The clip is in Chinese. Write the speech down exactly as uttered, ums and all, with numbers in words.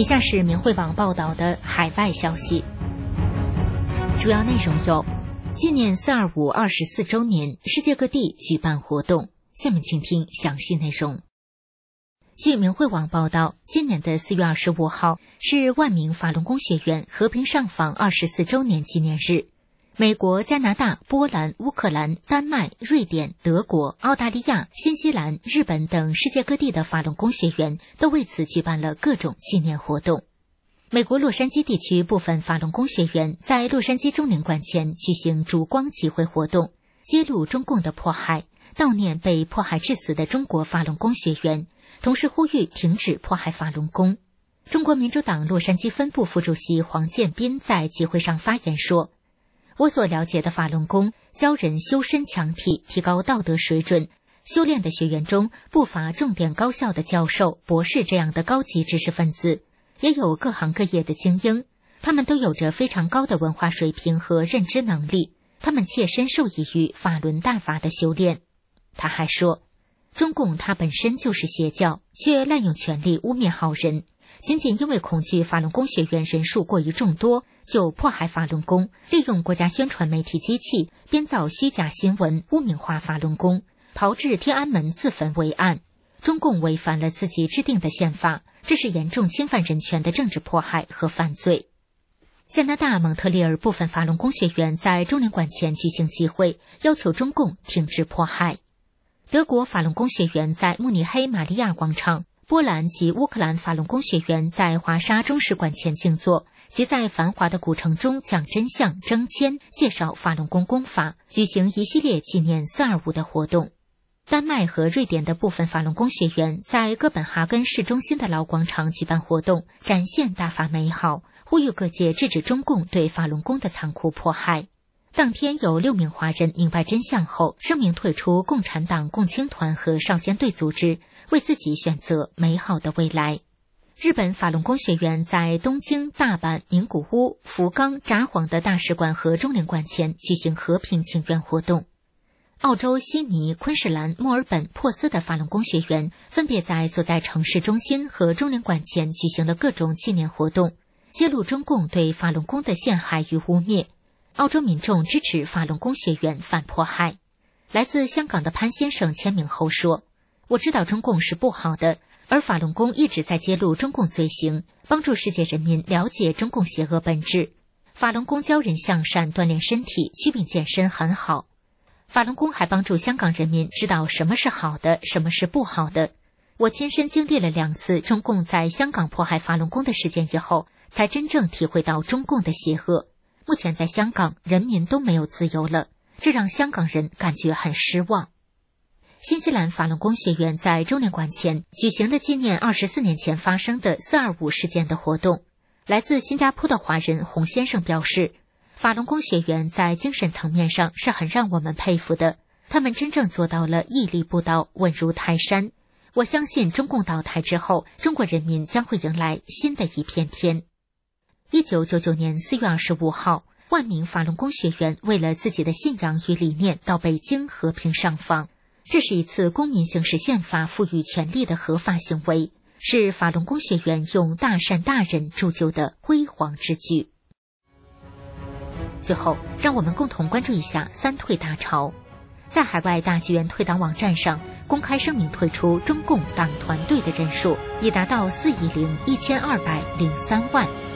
以下是明慧网报道的海外消息，主要内容有：纪念四二五二十四周年，世界各地举办活动。下面请听详细内容。据明慧网报道，今年的四月二十五号是万名法轮功学员和平上访二十四周年纪念日。美国、加拿大、波兰、乌克兰、丹麦、瑞典、德国、澳大利亚、新西兰、日本等世界各地的法轮功学员都为此举办了各种纪念活动。美国洛杉矶地区部分法轮功学员在洛杉矶中领馆前举行烛光集会活动，揭露中共的迫害，悼念被迫害致死的中国法轮功学员，同时呼吁停止迫害法轮功。中国民主党洛杉矶分部副主席黄建斌在集会上发言说，我所了解的法轮功教人修身强体，提高道德水准，修炼的学员中不乏重点高校的教授、博士这样的高级知识分子，也有各行各业的精英，他们都有着非常高的文化水平和认知能力，他们切身受益于法轮大法的修炼。他还说，中共它本身就是邪教，却滥用权力污蔑好人，仅仅因为恐惧法轮功学员人数过于众多，就迫害法轮功，利用国家宣传媒体机器编造虚假新闻，污名化法轮功，炮制天安门自焚为案。中共违反了自己制定的宪法，这是严重侵犯人权的政治迫害和犯罪。加拿大蒙特利尔部分法轮功学员在中领馆前举行集会，要求中共停止迫害。德国法轮功学员在慕尼黑玛利亚广场，波兰及乌克兰法轮功学员在华沙中使馆前静坐，即在繁华的古城中讲真相、征签、介绍法轮功功法，举行一系列纪念四二五的活动。丹麦和瑞典的部分法轮功学员在哥本哈根市中心的老广场举办活动，展现大法美好，呼吁各界制止中共对法轮功的残酷迫害。当天有六名华人明白真相后，声明退出共产党共青团和少先队组织，为自己选择美好的未来。日本法轮功学员在东京、大阪、名古屋、福冈、札幌的大使馆和中领馆前举行和平请愿活动。澳洲悉尼、昆士兰、墨尔本、珀斯的法轮功学员分别在所在城市中心和中领馆前举行了各种纪念活动，揭露中共对法轮功的陷害与污蔑。澳洲民众支持法轮功学员反迫害。来自香港的潘先生签名后说，我知道中共是不好的，而法轮功一直在揭露中共罪行，帮助世界人民了解中共邪恶本质。法轮功教人向善，锻炼身体，祛病健身很好。法轮功还帮助香港人民知道什么是好的，什么是不好的。我亲身经历了两次中共在香港迫害法轮功的事件以后，才真正体会到中共的邪恶。目前在香港，人民都没有自由了，这让香港人感觉很失望。新西兰法轮功学员在中领馆前举行了纪念二十四年前发生的四二五事件的活动。来自新加坡的华人洪先生表示，法轮功学员在精神层面上是很让我们佩服的，他们真正做到了屹立不倒，稳如泰山。我相信中共倒台之后，中国人民将会迎来新的一片天。一九九九年四月二十五号，万名法轮功学员为了自己的信仰与理念到北京和平上访，这是一次公民行使宪法赋予权利的合法行为，是法轮功学员用大善大仁铸就的辉煌之举。最后，让我们共同关注一下三退大潮。在海外大纪元退党网站上公开声明，退出中共党团队的人数已达到四亿零一千二百零三万。